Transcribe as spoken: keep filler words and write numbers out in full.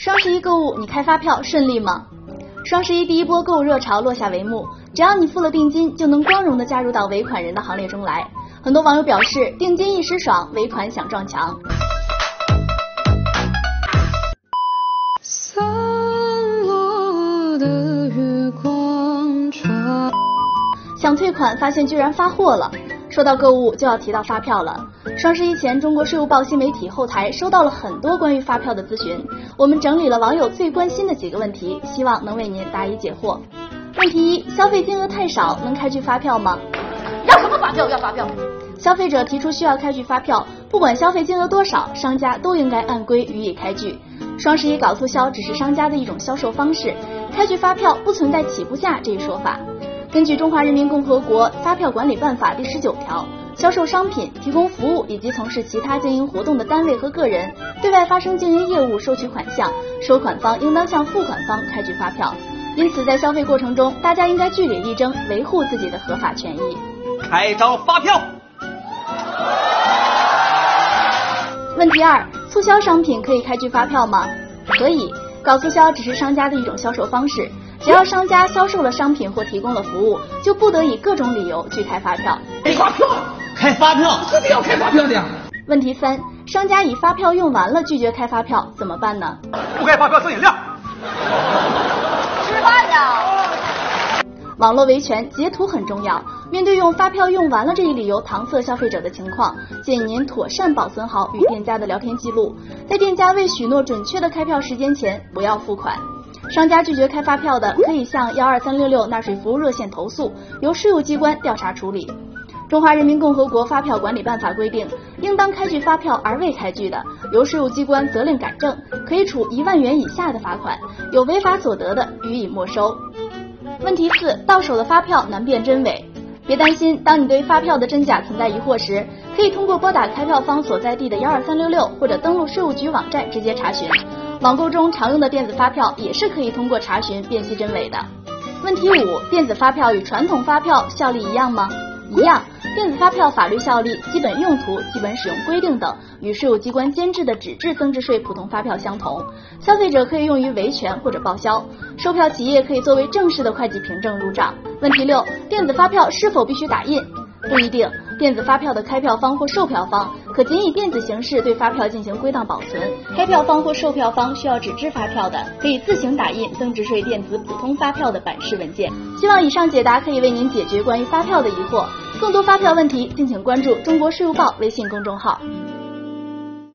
双十一购物，你开发票顺利吗？双十一第一波购物热潮落下帷幕，只要你付了定金，就能光荣地加入到尾款人的行列中来。很多网友表示，定金一时爽，尾款想撞墙。散落的月光船，想退款，发现居然发货了。说到购物，就要提到发票了。双十一前，中国税务报新媒体后台收到了很多关于发票的咨询，我们整理了网友最关心的几个问题，希望能为您答疑解惑。问题一：消费金额太少，能开具发票吗？ 要什么发票？要发票。 消费者提出需要开具发票，不管消费金额多少，商家都应该按规予以开具。双十一搞促销只是商家的一种销售方式，开具发票不存在起步价这一说法。根据《中华人民共和国发票管理办法》第十九条，销售商品、提供服务以及从事其他经营活动的单位和个人，对外发生经营业务收取款项，收款方应当向付款方开具发票。因此，在消费过程中，大家应该据理力争，维护自己的合法权益。 开张发票。 问题二：促销商品可以开具发票吗？可以，搞促销只是商家的一种销售方式。只要商家销售了商品或提供了服务，就不得以各种理由拒开发票。 开发票，开发票，这个要开发票的呀。 问题三：商家以发票用完了拒绝开发票，怎么办呢？ 不开发票赠饮料。 吃饭呢。 网络维权截图很重要，面对用发票用完了这一理由搪塞消费者的情况，建议您妥善保存好与店家的聊天记录，在店家未许诺准确的开票时间前，不要付款。商家拒绝开发票的，可以向幺二三六六纳税服务热线投诉，由税务机关调查处理。中华人民共和国发票管理办法规定，应当开具发票而未开具的，由税务机关责令改正，可以处一万元以下的罚款，有违法所得的，予以没收。问题四：到手的发票难辨真伪。别担心，当你对发票的真假存在疑惑时，可以通过拨打开票方所在地的幺二三六六，或者登录税务局网站直接查询。网购中常用的电子发票也是可以通过查询辨析真伪的。问题五：电子发票与传统发票效力一样吗？一样。电子发票法律效力、基本用途、基本使用规定等与税务机关监制的纸质增值税普通发票相同，消费者可以用于维权或者报销，售票企业可以作为正式的会计凭证入账。问题六：电子发票是否必须打印？不一定，电子发票的开票方或售票方可仅以电子形式对发票进行归档保存，开票方或售票方需要纸质发票的，可以自行打印增值税电子普通发票的版式文件。希望以上解答可以为您解决关于发票的疑惑，更多发票问题敬请关注中国税务报微信公众号。